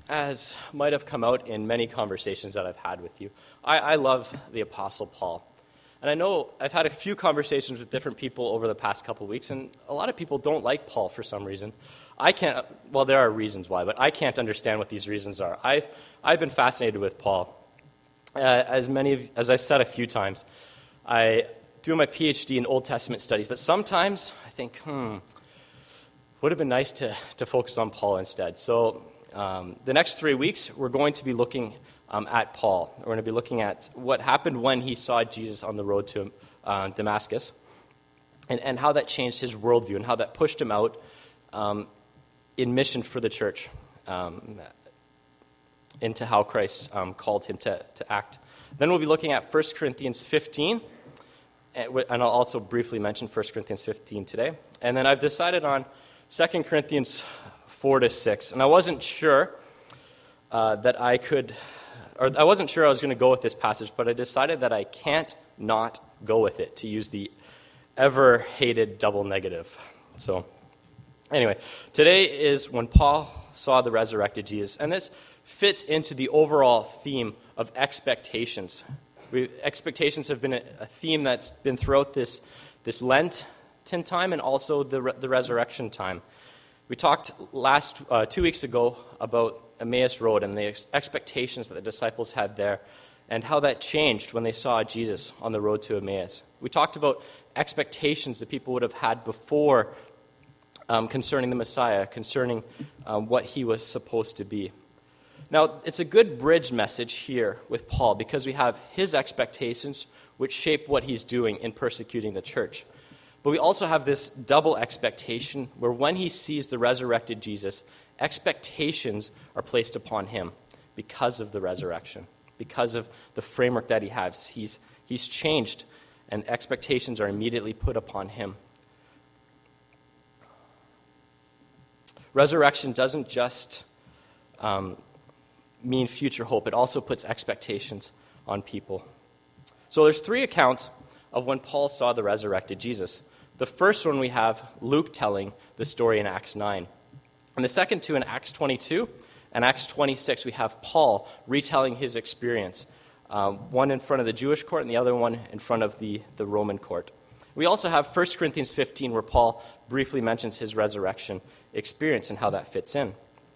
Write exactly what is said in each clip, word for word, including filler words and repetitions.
as might have come out in many conversations that I've had with you, I, I love the Apostle Paul. And I know I've had a few conversations with different people over the past couple of weeks, and a lot of people don't like Paul for some reason. I can't, well, there are reasons why, but I can't understand what these reasons are. I've, I've been fascinated with Paul. Uh, as many of, as I've said a few times, I do my P H D in Old Testament studies, but sometimes I think, hmm, would have been nice to, to focus on Paul instead. So um, the next three weeks, we're going to be looking um, at Paul. We're going to be looking at what happened when he saw Jesus on the road to uh, Damascus, and, and how that changed his worldview, and how that pushed him out um, in mission for the church, um, into how Christ um, called him to, to act. Then we'll be looking at First Corinthians fifteen, and I'll also briefly mention First Corinthians fifteen today. And then I've decided on Second Corinthians four to six, and I wasn't sure uh, that I could, or I wasn't sure I was going to go with this passage, but I decided that I can't not go with it, to use the ever-hated double negative. So anyway, today is when Paul saw the resurrected Jesus, and this fits into the overall theme of expectations. We, expectations have been a, a theme that's been throughout this, this Lenten time, and also the, re, the resurrection time. We talked last uh, two weeks ago about Emmaus Road and the ex- expectations that the disciples had there, and how that changed when they saw Jesus on the road to Emmaus. We talked about expectations that people would have had before um, concerning the Messiah, concerning um, what he was supposed to be. Now, it's a good bridge message here with Paul, because we have his expectations, which shape what he's doing in persecuting the church. But we also have this double expectation, where when he sees the resurrected Jesus, expectations are placed upon him because of the resurrection, because of the framework that he has. He's, he's changed, and expectations are immediately put upon him. Resurrection doesn't just um, mean future hope. It also puts expectations on people. So there's three accounts of when Paul saw the resurrected Jesus. The first one we have Luke telling the story in Acts nine. And the second two in Acts twenty-two and Acts twenty-six, we have Paul retelling his experience, um, one in front of the Jewish court and the other one in front of the, the Roman court. We also have First Corinthians fifteen, where Paul briefly mentions his resurrection experience and how that fits in.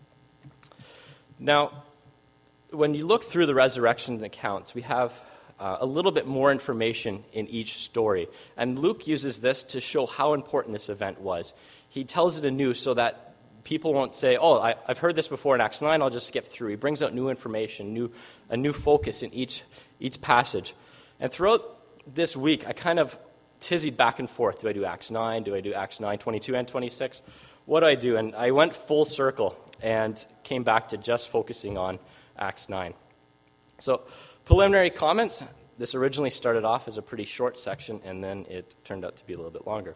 Now, when you look through the resurrection accounts, we have uh, a little bit more information in each story. And Luke uses this to show how important this event was. He tells it anew so that people won't say, oh, I, I've heard this before in Acts nine, I'll just skip through. He brings out new information, new a new focus in each, each passage. And throughout this week, I kind of tizzied back and forth. Do I do Acts nine? Do I do Acts nine, twenty-two, and twenty-six? What do I do? And I went full circle and came back to just focusing on Acts nine. So, preliminary comments. This originally started off as a pretty short section, and then it turned out to be a little bit longer,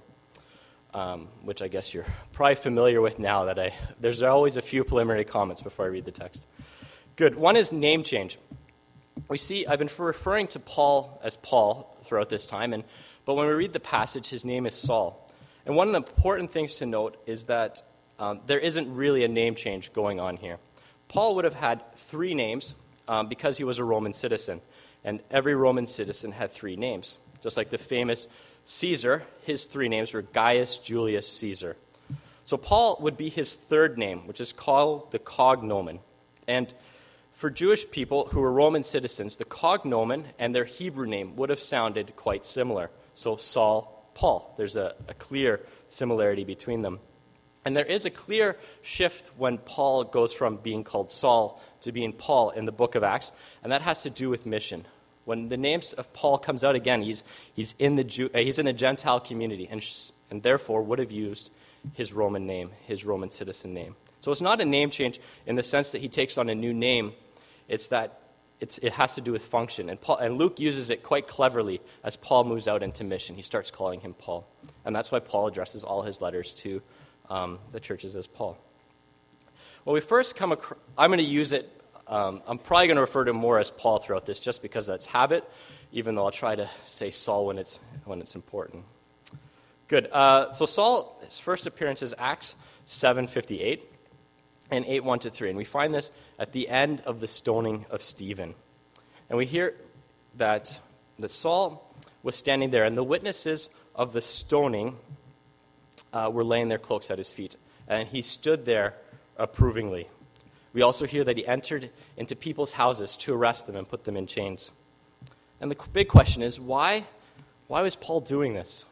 um, which I guess you're probably familiar with now. That I there's always a few preliminary comments before I read the text. Good. One is name change. We see I've been referring to Paul as Paul throughout this time, and but when we read the passage, his name is Saul. And one of the important things to note is that um, there isn't really a name change going on here. Paul would have had three names um, because he was a Roman citizen. And every Roman citizen had three names. Just like the famous Caesar, his three names were Gaius Julius Caesar. So Paul would be his third name, which is called the cognomen. And for Jewish people who were Roman citizens, the cognomen and their Hebrew name would have sounded quite similar. So Saul, Paul. There's a, a clear similarity between them. And there is a clear shift when Paul goes from being called Saul to being Paul in the book of Acts, and that has to do with mission. When the name of Paul comes out again, he's he's in the Jew, uh, he's in the Gentile community, and sh- and therefore would have used his Roman name, his Roman citizen name. So it's not a name change in the sense that he takes on a new name. It's that it's, it has to do with function, and Paul and Luke uses it quite cleverly as Paul moves out into mission. He starts calling him Paul, and that's why Paul addresses all his letters to Um, the churches as Paul. Well, we first come across, I'm going to use it, um, I'm probably going to refer to him more as Paul throughout this just because that's habit, even though I'll try to say Saul when it's when it's important. Good. Uh, so Saul, his first appearance is Acts seven fifty-eight. and eight, one to three. And we find this at the end of the stoning of Stephen. And we hear that, that Saul was standing there, and the witnesses of the stoning uh, were laying their cloaks at his feet. And he stood there approvingly. We also hear that he entered into people's houses to arrest them and put them in chains. And the big question is, why, why was Paul doing this?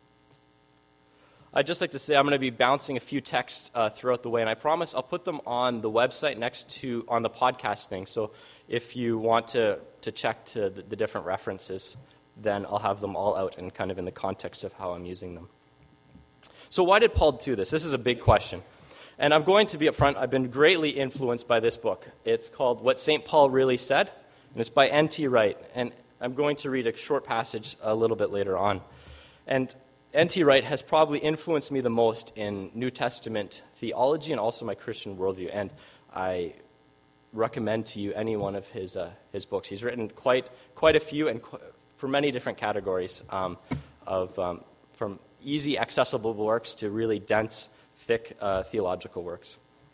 I'd just like to say I'm going to be bouncing a few texts uh, throughout the way, and I promise I'll put them on the website next to, on the podcast thing. So if you want to, to check to the, the different references, then I'll have them all out and kind of in the context of how I'm using them. So why did Paul do this? This is a big question. And I'm going to be upfront. I've been greatly influenced by this book. It's called What Saint Paul Really Said, and it's by N T Wright. And I'm going to read a short passage a little bit later on. And N T Wright has probably influenced me the most in New Testament theology and also my Christian worldview. And I recommend to you any one of his uh, his books. He's written quite quite a few and qu- for many different categories um, of um, from easy, accessible works to really dense, thick uh, theological works.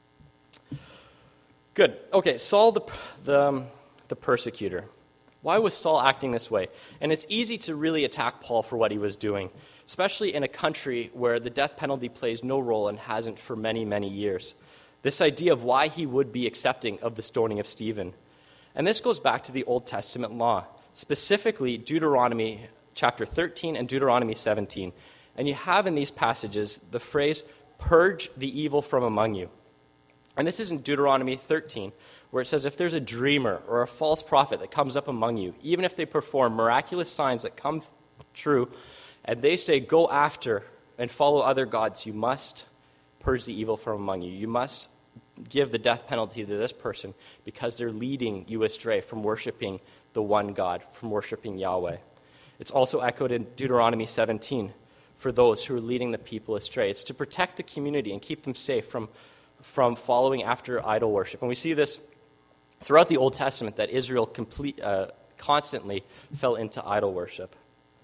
Good. Okay, Saul the the, um, the persecutor. Why was Saul acting this way? And it's easy to really attack Paul for what he was doing, especially in a country where the death penalty plays no role and hasn't for many, many years. This idea of why he would be accepting of the stoning of Stephen. And this goes back to the Old Testament law, specifically Deuteronomy chapter thirteen and Deuteronomy seventeen. And you have in these passages the phrase, purge the evil from among you. And this is in Deuteronomy thirteen, where it says, if there's a dreamer or a false prophet that comes up among you, even if they perform miraculous signs that come true, and they say, go after and follow other gods, you must purge the evil from among you. You must give the death penalty to this person because they're leading you astray from worshiping the one God, from worshiping Yahweh. It's also echoed in Deuteronomy seventeen for those who are leading the people astray. It's to protect the community and keep them safe from, from following after idol worship. And we see this throughout the Old Testament, that Israel complete, uh, constantly fell into idol worship.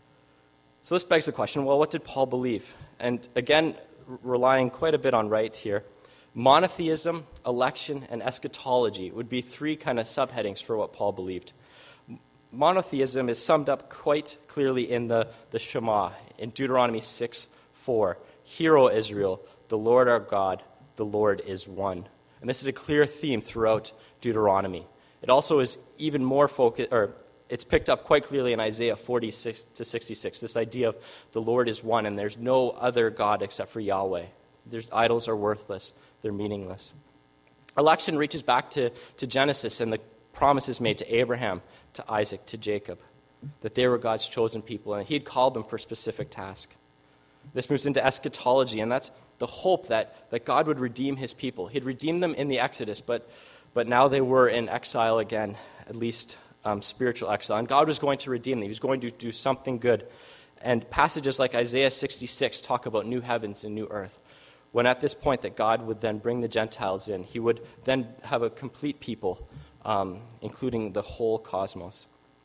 So this begs the question, well, what did Paul believe? And again, r- relying quite a bit on Wright here, monotheism, election, and eschatology would be three kind of subheadings for what Paul believed. Monotheism is summed up quite clearly in the, the Shema, in Deuteronomy six four. Hear, O Israel, the Lord our God, the Lord is one. And this is a clear theme throughout Deuteronomy. It also is even more focused, or it's picked up quite clearly in Isaiah forty-six to sixty-six, this idea of the Lord is one and there's no other God except for Yahweh. There's, idols are worthless. They're meaningless. Election reaches back to, to Genesis and the promises made to Abraham, to Isaac, to Jacob, that they were God's chosen people and he had called them for a specific task. This moves into eschatology, and that's the hope that, that God would redeem his people. He'd redeemed them in the Exodus, but, but now they were in exile again, at least um, spiritual exile. And God was going to redeem them. He was going to do something good. And passages like Isaiah sixty-six talk about new heavens and new earth, when at this point that God would then bring the Gentiles in. He would then have a complete people, um, including the whole cosmos.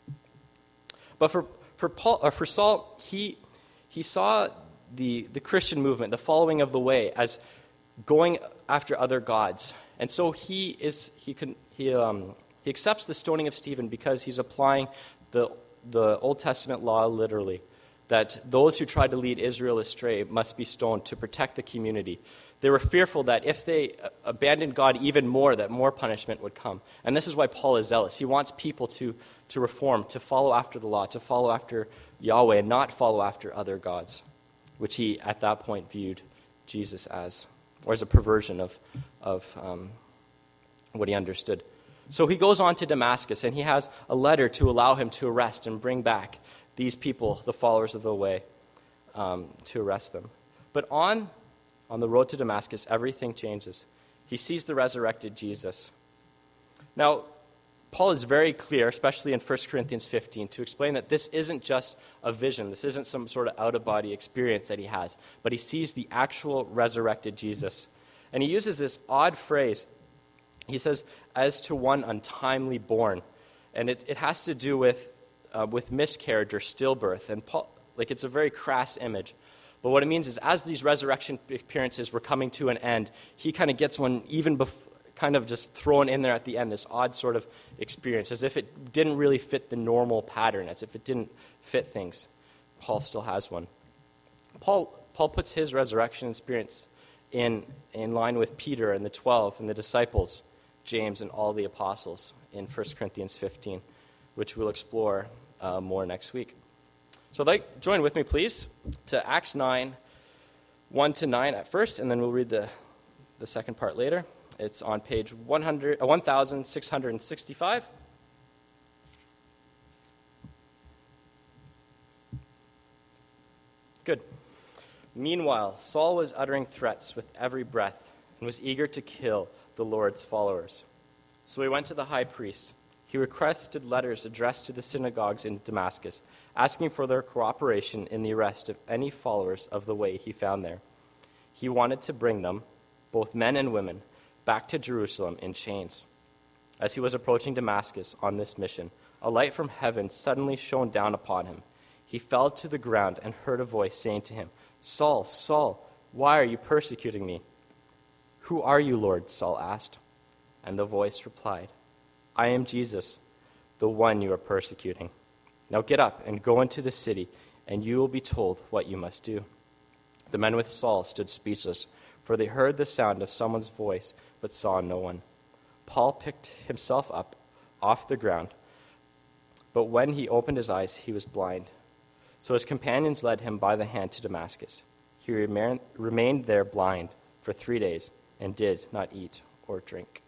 But for, for, Paul, or for Saul, he, he saw the, the Christian movement, the following of the way, as going after other gods. And so he is he can he um, he accepts the stoning of Stephen because he's applying the the Old Testament law literally, that those who tried to lead Israel astray must be stoned to protect the community. They were fearful that if they abandoned God even more, that more punishment would come. And this is why Paul is zealous. He wants people to, to reform, to follow after the law, to follow after Yahweh, and not follow after other gods, which he at that point viewed Jesus as, or as a perversion of, of um, what he understood. So he goes on to Damascus, and he has a letter to allow him to arrest and bring back these people, the followers of the way, um, to arrest them. But on, on the road to Damascus, everything changes. He sees the resurrected Jesus. Now, Paul is very clear, especially in First Corinthians fifteen, to explain that this isn't just a vision. This isn't some sort of out-of-body experience that he has, but he sees the actual resurrected Jesus. And he uses this odd phrase. He says, as to one untimely born. And it, it has to do with Uh, with miscarriage or stillbirth. And Paul, like, it's a very crass image. But what it means is as these resurrection appearances were coming to an end, he kind of gets one even bef- kind of just thrown in there at the end, this odd sort of experience, as if it didn't really fit the normal pattern, as if it didn't fit things. Paul still has one. Paul Paul puts his resurrection experience in, in line with Peter and the twelve and the disciples, James and all the apostles in First Corinthians fifteen, which we'll explore uh, more next week. So I'd like, join with me, please, to Acts nine, one to nine at first, and then we'll read the, the second part later. It's on page one hundred, uh, one thousand six hundred sixty-five. Good. Meanwhile, Saul was uttering threats with every breath and was eager to kill the Lord's followers. So he went to the high priest. He requested letters addressed to the synagogues in Damascus, asking for their cooperation in the arrest of any followers of the way he found there. He wanted to bring them, both men and women, back to Jerusalem in chains. As he was approaching Damascus on this mission, a light from heaven suddenly shone down upon him. He fell to the ground and heard a voice saying to him, "Saul, Saul, why are you persecuting me?" "Who are you, Lord?" Saul asked. And the voice replied, "I am Jesus, the one you are persecuting. Now get up and go into the city, and you will be told what you must do." The men with Saul stood speechless, for they heard the sound of someone's voice, but saw no one. Paul picked himself up off the ground, but when he opened his eyes, he was blind. So his companions led him by the hand to Damascus. He remain, remained there blind for three days and did not eat or drink.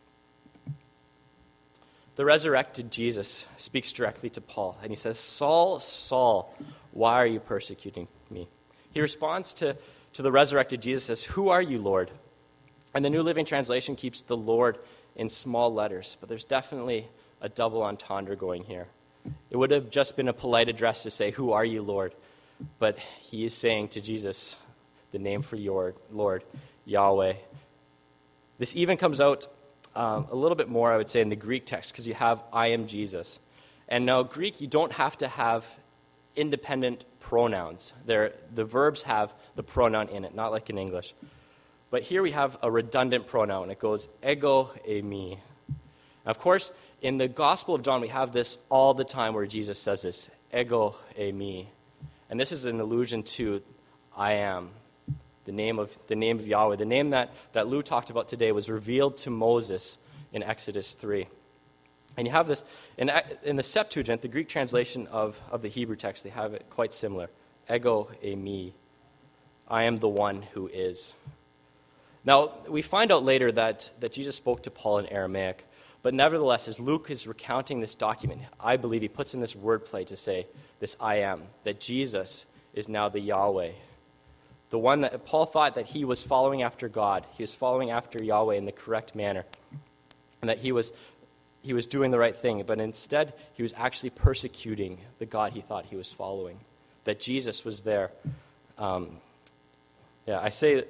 The resurrected Jesus speaks directly to Paul, and he says, "Saul, Saul, why are you persecuting me?" He responds to, to the resurrected Jesus as, "Who are you, Lord?" And the New Living Translation keeps the Lord in small letters, but there's definitely a double entendre going here. It would have just been a polite address to say, "Who are you, Lord?" But he is saying to Jesus, the name for your Lord, Yahweh. This even comes out um, a little bit more, I would say, in the Greek text, because you have "I am Jesus." And now, Greek, you don't have to have independent pronouns. They're, the verbs have the pronoun in it, not like in English. But here we have a redundant pronoun. It goes ego e me. Of course, in the Gospel of John, we have this all the time where Jesus says this, ego e me. And this is an allusion to I am, the name of the name of Yahweh. The name that, that Lou talked about today was revealed to Moses in Exodus three. And you have this, in, in the Septuagint, the Greek translation of, of the Hebrew text, they have it quite similar. Ego e me. I am the one who is. Now, we find out later that, that Jesus spoke to Paul in Aramaic. But nevertheless, as Luke is recounting this document, I believe he puts in this wordplay to say, this I am, that Jesus is now the Yahweh. The one that Paul thought that he was following after God. He was following after Yahweh in the correct manner. And that he was he was doing the right thing. But instead, he was actually persecuting the God he thought he was following. That Jesus was there. Um, yeah, I say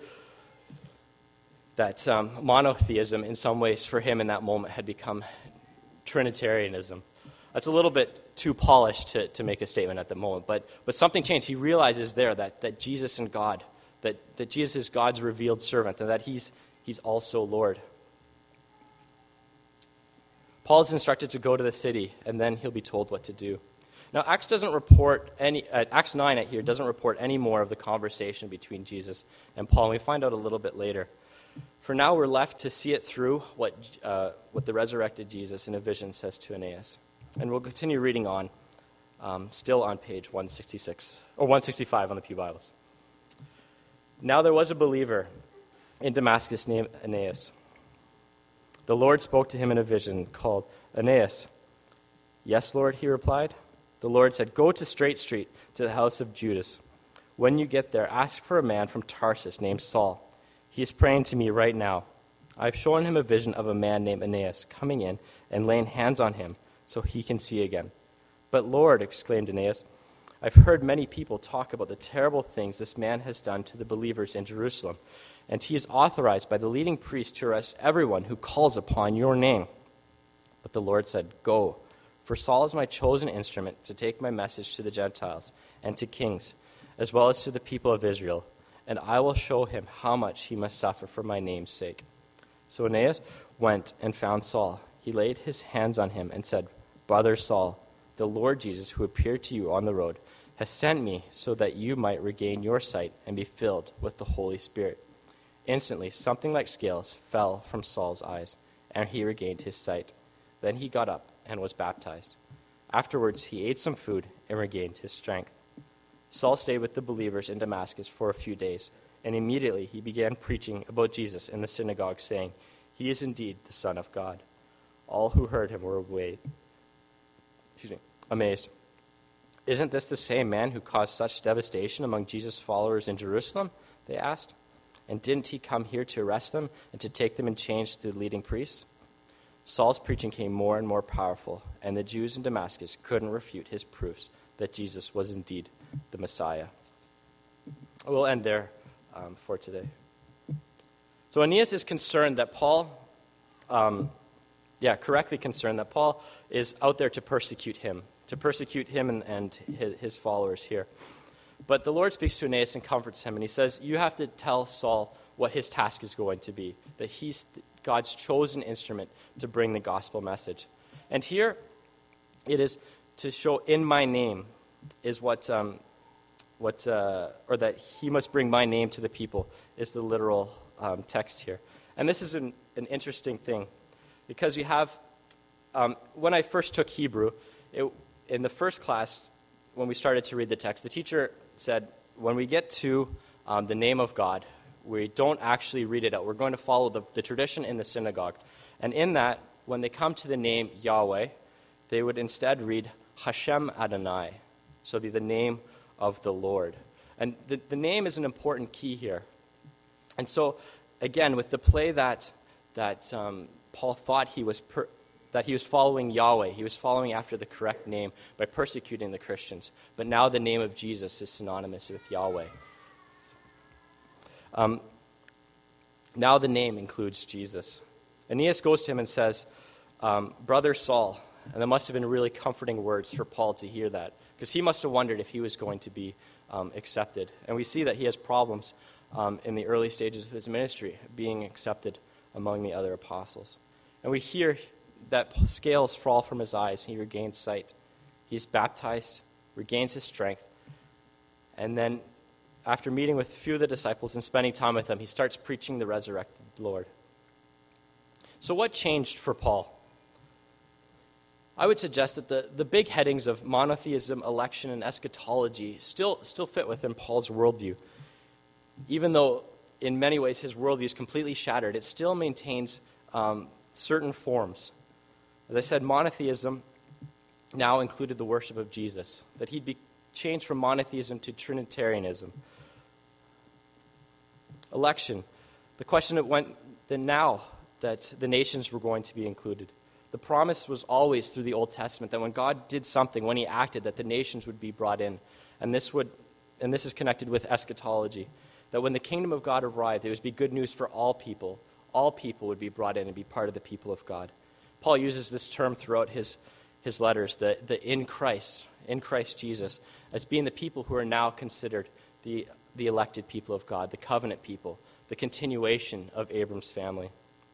that um, monotheism in some ways for him in that moment had become Trinitarianism. That's a little bit too polished to, to make a statement at the moment, but but something changed. He realizes there that, that Jesus and God, that, that Jesus is God's revealed servant, and that he's he's also Lord. Paul is instructed to go to the city, and then he'll be told what to do. Now, Acts doesn't report any. Uh, Acts nine at here doesn't report any more of the conversation between Jesus and Paul. And we find out a little bit later. For now, we're left to see it through what uh, what the resurrected Jesus in a vision says to Aeneas. And we'll continue reading on, um, still on page one sixty-six, or one sixty-five on the Pew Bibles. Now there was a believer in Damascus named Aeneas. The Lord spoke to him in a vision called, "Aeneas." "Yes, Lord," he replied. The Lord said, "Go to Straight Street, to the house of Judas. When you get there, ask for a man from Tarsus named Saul. He is praying to me right now. I've shown him a vision of a man named Aeneas coming in and laying hands on him so he can see again." "But Lord," exclaimed Aeneas, "I've heard many people talk about the terrible things this man has done to the believers in Jerusalem, and he is authorized by the leading priest to arrest everyone who calls upon your name." But the Lord said, "Go, for Saul is my chosen instrument to take my message to the Gentiles and to kings, as well as to the people of Israel, and I will show him how much he must suffer for my name's sake." So Ananias went and found Saul. He laid his hands on him and said, "Brother Saul, the Lord Jesus, who appeared to you on the road, has sent me so that you might regain your sight and be filled with the Holy Spirit." Instantly, something like scales fell from Saul's eyes, and he regained his sight. Then he got up and was baptized. Afterwards, he ate some food and regained his strength. Saul stayed with the believers in Damascus for a few days, and immediately he began preaching about Jesus in the synagogue, saying, "He is indeed the Son of God." All who heard him were away, excuse me, amazed. "Isn't this the same man who caused such devastation among Jesus' followers in Jerusalem?" they asked. "And didn't he come here to arrest them and to take them in chains to the leading priests?" Saul's preaching became more and more powerful, and the Jews in Damascus couldn't refute his proofs that Jesus was indeed the Messiah. We'll end there um, for today. So Aeneas is concerned that Paul, um, yeah, correctly concerned that Paul is out there to persecute him, to persecute him and, and his, his followers here. But the Lord speaks to Aeneas and comforts him, and he says, you have to tell Saul what his task is going to be, that he's God's chosen instrument to bring the gospel message. And here it is to show in my name is what, um, what uh, or that he must bring my name to the people is the literal um, text here. And this is an, an interesting thing because you have, um, when I first took Hebrew, it, in the first class, when we started to read the text, the teacher said, when we get to um, the name of God, we don't actually read it out. We're going to follow the, the tradition in the synagogue. And in that, when they come to the name Yahweh, they would instead read Hashem Adonai. So it'd be the name of the Lord. And the, the name is an important key here. And so, again, with the play that that um, Paul thought he was per, that he was following Yahweh, he was following after the correct name by persecuting the Christians. But now the name of Jesus is synonymous with Yahweh. Um, now the name includes Jesus. Aeneas goes to him and says, um, "Brother Saul," and that must have been really comforting words for Paul to hear that, because he must have wondered if he was going to be um, accepted. And we see that he has problems um, in the early stages of his ministry, being accepted among the other apostles. And we hear that scales fall from his eyes, he regains sight. He's baptized, regains his strength, and then after meeting with a few of the disciples and spending time with them, he starts preaching the resurrected Lord. So what changed for Paul? I would suggest that the, the big headings of monotheism, election, and eschatology still, still fit within Paul's worldview. Even though in many ways his worldview is completely shattered, it still maintains um, certain forms. As I said, monotheism now included the worship of Jesus, that he'd be changed from monotheism to Trinitarianism. Election, the question that went then now that the nations were going to be included. The promise was always through the Old Testament that when God did something, when he acted, that the nations would be brought in. And this would, and this is connected with eschatology, that when the kingdom of God arrived, it would be good news for all people. All people would be brought in and be part of the people of God. Paul uses this term throughout his, his letters, the, the in Christ, in Christ Jesus, as being the people who are now considered the, the elected people of God, the covenant people, the continuation of Abram's family.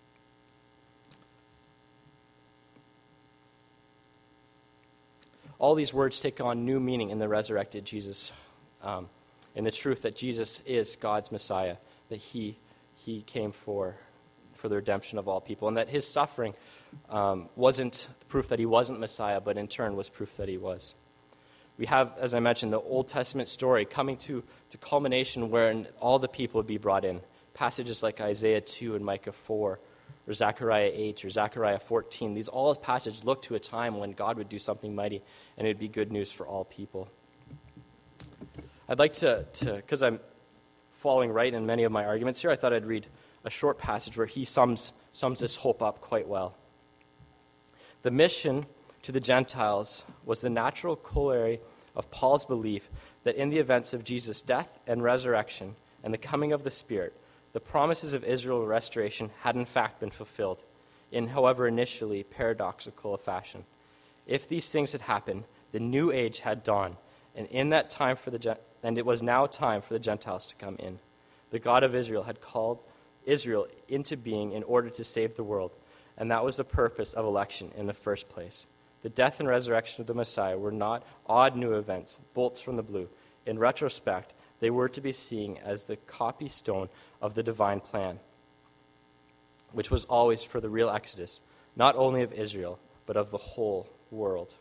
All these words take on new meaning in the resurrected Jesus, um, in the truth that Jesus is God's Messiah, that he, he came for, for the redemption of all people, and that his suffering um, wasn't proof that he wasn't Messiah, but in turn was proof that he was. We have, as I mentioned, the Old Testament story coming to, to culmination wherein all the people would be brought in. Passages like Isaiah two and Micah four, or Zechariah eight, or Zechariah fourteen. These all passages look to a time when God would do something mighty, and it would be good news for all people. I'd like to, because I'm following right in many of my arguments here, I thought I'd read a short passage where he sums, sums this hope up quite well. The mission to the Gentiles was the natural corollary of Paul's belief that in the events of Jesus' death and resurrection and the coming of the Spirit, the promises of Israel's restoration had in fact been fulfilled, in however initially paradoxical a fashion. If these things had happened, the new age had dawned, and in that time for the and it was now time for the Gentiles to come in. The God of Israel had called Israel into being in order to save the world, and that was the purpose of election in the first place. The death and resurrection of the Messiah were not odd new events, bolts from the blue. In retrospect, they were to be seen as the copy stone of the divine plan, which was always for the real exodus, not only of Israel, but of the whole world.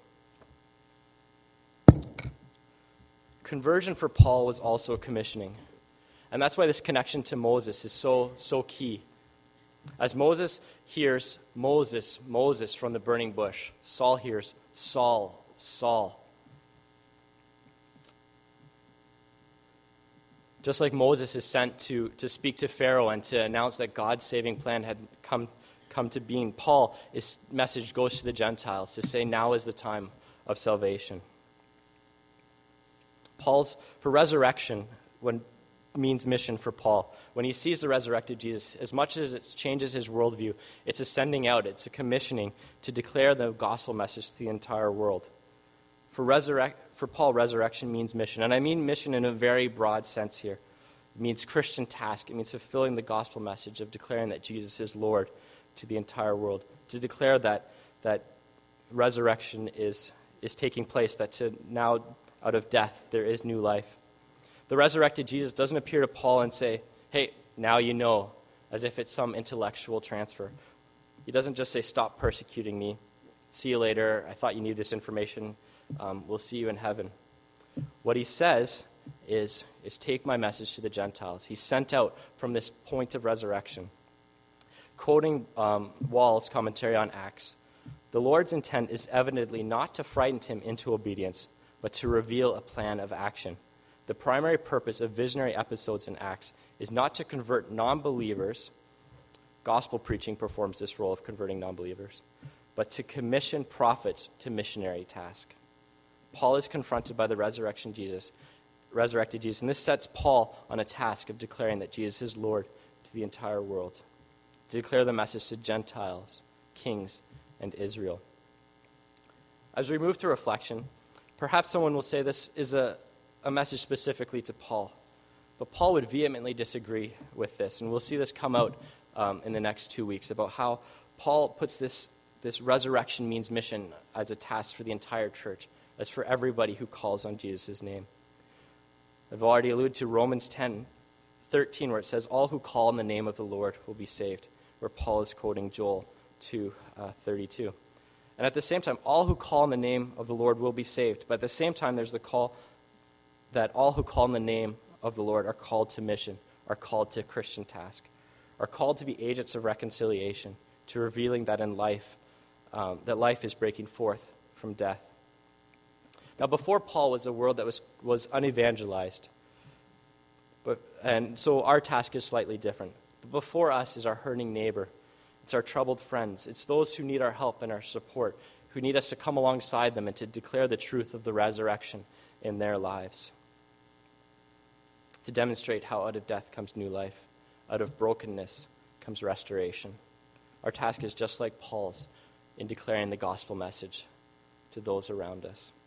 Conversion for Paul was also commissioning. And that's why this connection to Moses is so, so key. As Moses hears Moses, Moses from the burning bush, Saul hears Saul, Saul. Just like Moses is sent to, to speak to Pharaoh and to announce that God's saving plan had come, come to being, Paul's message goes to the Gentiles to say now is the time of salvation. Paul's, for resurrection, when means mission for Paul. When he sees the resurrected Jesus, as much as it changes his worldview, it's a sending out, it's a commissioning to declare the gospel message to the entire world. For, resurrect, for Paul, resurrection means mission. And I mean mission in a very broad sense here. It means Christian task. It means fulfilling the gospel message of declaring that Jesus is Lord to the entire world. To declare that that resurrection is, is taking place, that to now out of death there is new life. The resurrected Jesus doesn't appear to Paul and say, hey, now you know, as if it's some intellectual transfer. He doesn't just say, stop persecuting me. See you later. I thought you needed this information. Um, we'll see you in heaven. What he says is, is take my message to the Gentiles. He's sent out from this point of resurrection. Quoting um, Wall's commentary on Acts, the Lord's intent is evidently not to frighten him into obedience, but to reveal a plan of action. The primary purpose of visionary episodes in Acts is not to convert non-believers. Gospel preaching performs this role of converting non-believers, but to commission prophets to missionary task. Paul is confronted by the resurrection Jesus, resurrected Jesus, and this sets Paul on a task of declaring that Jesus is Lord to the entire world, to declare the message to Gentiles, kings, and Israel. As we move to reflection, perhaps someone will say this is a a message specifically to Paul. But Paul would vehemently disagree with this, and we'll see this come out um, in the next two weeks about how Paul puts this, this resurrection means mission as a task for the entire church, as for everybody who calls on Jesus' name. I've already alluded to Romans ten thirteen, where it says, all who call on the name of the Lord will be saved, where Paul is quoting Joel two thirty-two. And at the same time, all who call on the name of the Lord will be saved. But at the same time, there's the call that all who call on the name of the Lord are called to mission, are called to Christian task, are called to be agents of reconciliation, to revealing that in life, um, that life is breaking forth from death. Now, before Paul was a world that was, was unevangelized, but, and so our task is slightly different. But before us is our hurting neighbor. It's our troubled friends. It's those who need our help and our support, who need us to come alongside them and to declare the truth of the resurrection in their lives, to demonstrate how out of death comes new life, out of brokenness comes restoration. Our task is just like Paul's in declaring the gospel message to those around us.